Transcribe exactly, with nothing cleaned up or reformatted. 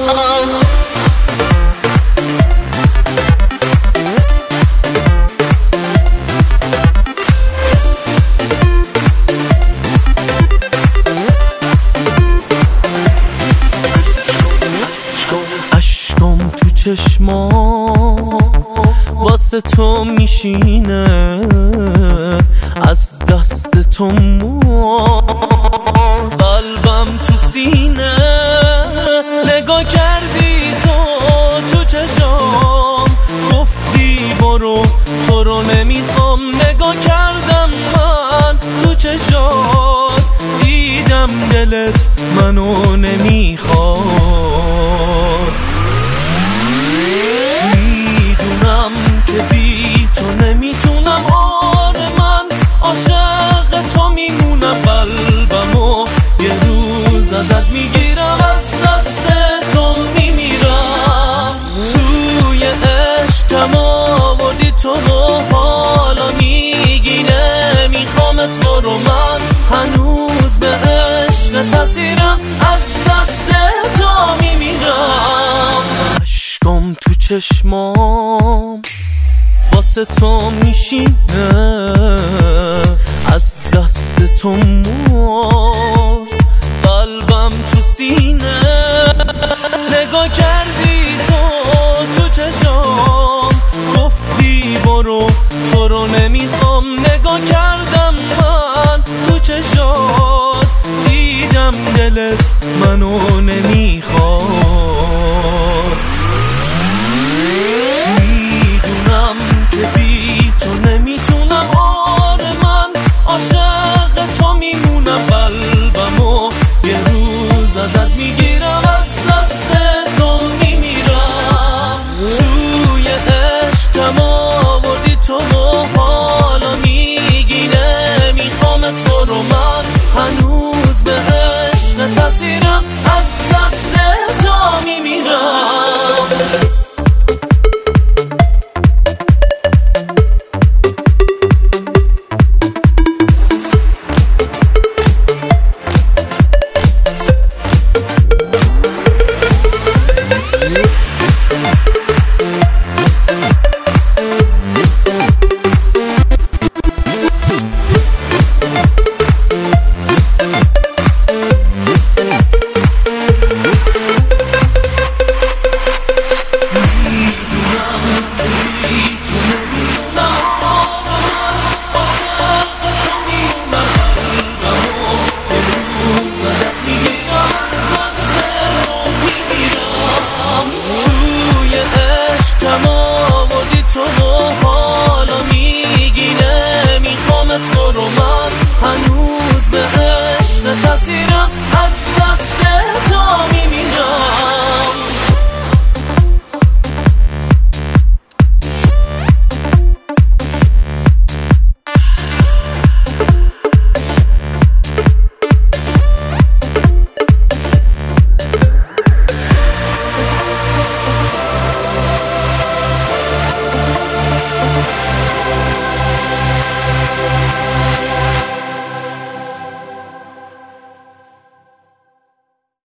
اشکام تو چشمام واسه تو میشینه، از دست تو مو قلبم تو سینه. نگاه کردی تو تو چشام، گفتی برو تو رو نمیخوام. نگاه کردم من تو چشات، دیدم دلت منو نمیخواد. میدونم که بی تو نمیتونم، آره من عاشق تو میمونم. قلبمو یه روز ازت میگیرم، از دست تو میمیرم. توی عشقم آوردی تو رو، حالا میگی نمیخوامت. برو من هنوز به عشق تاثیرم، از دست تو میمیرم. اشکام تو چشمام واسه تو میشینه، از دست تو مرد قلبم تو سینه. نگاه کردی تو تو چشام، گفتی برو تو رو نمیخوام. نگاه کردم من تو چشات، دیدم دلت منو نمیخواد.